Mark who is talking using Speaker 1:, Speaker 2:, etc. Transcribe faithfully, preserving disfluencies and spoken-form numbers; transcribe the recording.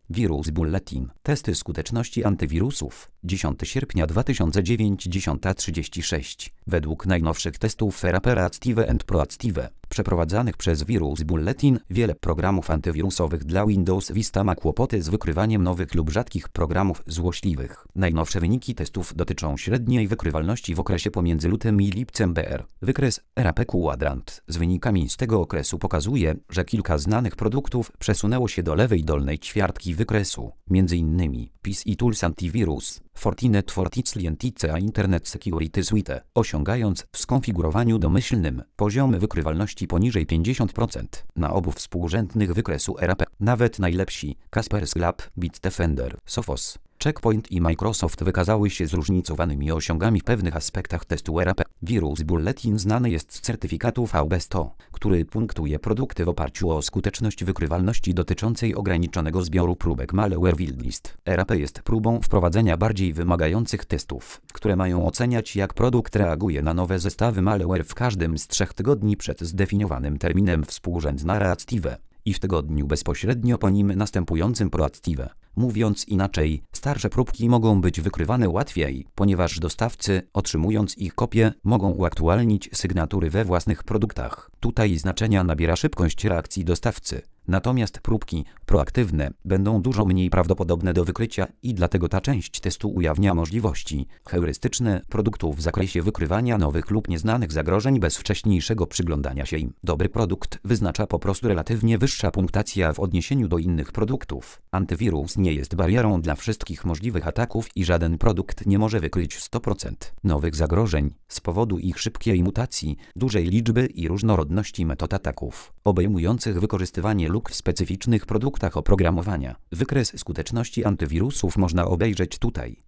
Speaker 1: Wirus Bulletin. Testy skuteczności antywirusów. dziesiątego sierpnia dwa tysiące dziewięć, dziesiąta trzydzieści sześć. Według najnowszych testów R A P Reactive and Proactive, przeprowadzanych przez Wirus Bulletin, wiele programów antywirusowych dla Windows Vista ma kłopoty z wykrywaniem nowych lub rzadkich programów złośliwych. Najnowsze wyniki testów dotyczą średniej wykrywalności w okresie pomiędzy lutym i lipcem B R. Wykres R A P Quadrant z wynikami z tego okresu pokazuje, że kilka znanych produktów przesunęło się do lewej dolnej ćwiartki wykresu, między innymi P C Tools Antivirus, Fortinet Fortinet Lentice a Internet Security Suite, osiągając w skonfigurowaniu domyślnym poziomy wykrywalności poniżej pięćdziesiąt procent na obu współrzędnych wykresu R A P. Nawet najlepsi Kaspersky, Bitdefender, Sophos, Checkpoint i Microsoft wykazały się zróżnicowanymi osiągami w pewnych aspektach testu R A P. Wirus Bulletin znany jest z certyfikatu V B sto, który punktuje produkty w oparciu o skuteczność wykrywalności dotyczącej ograniczonego zbioru próbek Malware Wildlist. R A P jest próbą wprowadzenia bardziej wymagających testów, które mają oceniać, jak produkt reaguje na nowe zestawy malware w każdym z trzech tygodni przed zdefiniowanym terminem współrzędna Reactive i w tygodniu bezpośrednio po nim następującym Proactive. Mówiąc inaczej, starsze próbki mogą być wykrywane łatwiej, ponieważ dostawcy, otrzymując ich kopie, mogą uaktualnić sygnatury we własnych produktach. Tutaj znaczenia nabiera szybkość reakcji dostawcy. Natomiast próbki proaktywne będą dużo mniej prawdopodobne do wykrycia i dlatego ta część testu ujawnia możliwości heurystyczne produktów w zakresie wykrywania nowych lub nieznanych zagrożeń bez wcześniejszego przyglądania się im. Dobry produkt wyznacza po prostu relatywnie wyższa punktacja w odniesieniu do innych produktów. Antywirus nie jest barierą dla wszystkich możliwych ataków i żaden produkt nie może wykryć sto procent nowych zagrożeń z powodu ich szybkiej mutacji, dużej liczby i różnorodności metod ataków, obejmujących wykorzystywanie luk w specyficznych produktach oprogramowania. Wykres skuteczności antywirusów można obejrzeć tutaj.